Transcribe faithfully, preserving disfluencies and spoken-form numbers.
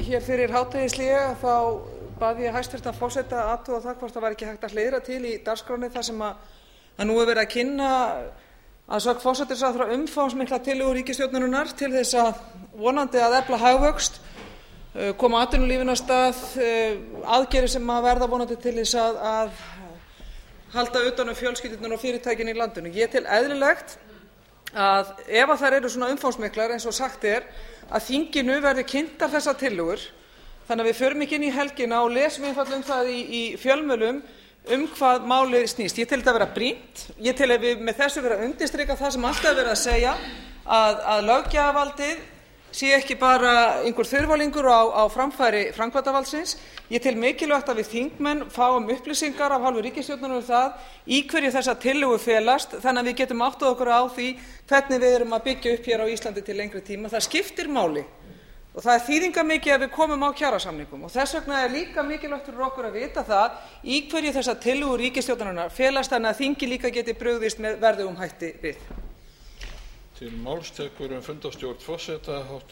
hér fyrir hádegishlé þá bað ég hæstvirtan forseta að athuga það hvort það væri ekki hægt að hliðra til í dagskránni þar sem að nú er verið að kynna að sögn forsætisráðherra umfangsmikla tillögur ríkisstjórnarinnar til þess að vonandi að efla hagvöxt, koma atvinnulífinu af stað, aðgerðir sem að verða vonandi til þess að, að halda utan um fjölskyldurnar og fyrirtækin í landinu. Ég tel eðlilegt að ef að þær eru svona umfangsmiklar eins og sagt er, að þinginu verði kynntar þessar tillögur þannig að við förum ekki inn í helgina og lesum einfaldlega um það í, í fjölmiðlum um hvað málið snýst. Ég tel þetta vera brýnt. Ég tel að við með þessu vera að undirstrika það sem alltaf er verið að segja, að, að löggjafarvaldið sé ekki bara einhver þurfalingur á, á framfæri framkvæmdarvaldsins. Ég tel mikilvægt að við þingmenn fáum upplýsingar af hálfu ríkisstjórnarinnar um það í hverju þessar tillögur felast, þannig að við getum áttað okkur á því hvernig við erum að byggja upp hér á Íslandi til lengri tíma. Það skiptir máli og það er þýðingarmikið að við komum á kjarasamningum og þess vegna er líka mikilvægt fyrir okkur að vita það í hverju þessar tillögur ríkisstjórnarinnar felast, þannig að þingið líka geti brugðist með verðugum hætti við. Til máls tekur um fundarstjórn forseta